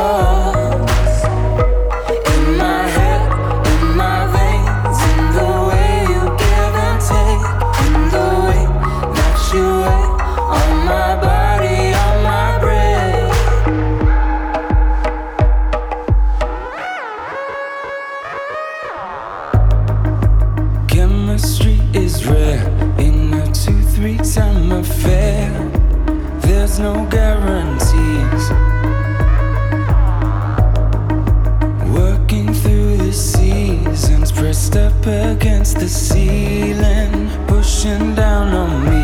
yours. In my head, in my veins, in the way you give and take, in the way that you wait on my body, on my breath. Chemistry is rare in a 2-3 time affair. There's no guarantees. Working through the seasons, pressed up against the ceiling, pushing down on me.